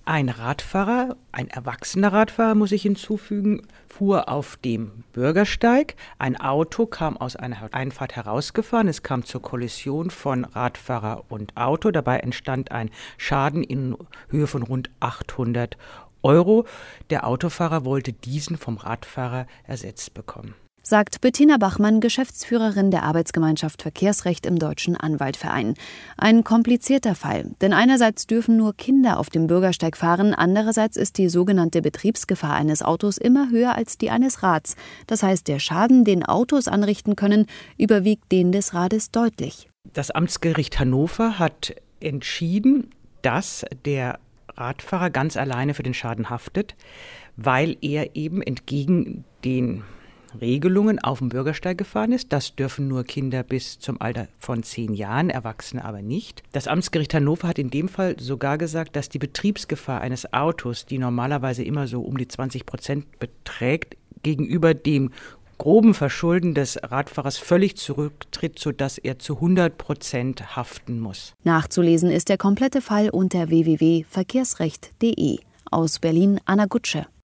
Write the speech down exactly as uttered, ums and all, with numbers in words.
Ein Radfahrer, ein erwachsener Radfahrer, muss ich hinzufügen, fuhr auf dem Bürgersteig. Ein Auto kam aus einer Einfahrt herausgefahren. Es kam zur Kollision von Radfahrer und Auto. Dabei entstand ein Schaden in Höhe von rund achthundert Euro. Der Autofahrer wollte diesen vom Radfahrer ersetzt bekommen. Sagt Bettina Bachmann, Geschäftsführerin der Arbeitsgemeinschaft Verkehrsrecht im Deutschen Anwaltverein. Ein komplizierter Fall, denn einerseits dürfen nur Kinder auf dem Bürgersteig fahren, andererseits ist die sogenannte Betriebsgefahr eines Autos immer höher als die eines Rads. Das heißt, der Schaden, den Autos anrichten können, überwiegt den des Rades deutlich. Das Amtsgericht Hannover hat entschieden, dass der Radfahrer ganz alleine für den Schaden haftet, weil er eben entgegen den Regelungen auf dem Bürgersteig gefahren ist. Das dürfen nur Kinder bis zum Alter von zehn Jahren, Erwachsene aber nicht. Das Amtsgericht Hannover hat in dem Fall sogar gesagt, dass die Betriebsgefahr eines Autos, die normalerweise immer so um die zwanzig Prozent beträgt, gegenüber dem groben Verschulden des Radfahrers völlig zurücktritt, sodass er zu hundert Prozent haften muss. Nachzulesen ist der komplette Fall unter w w w punkt verkehrsrecht punkt d e. Aus Berlin, Anna Gutsche.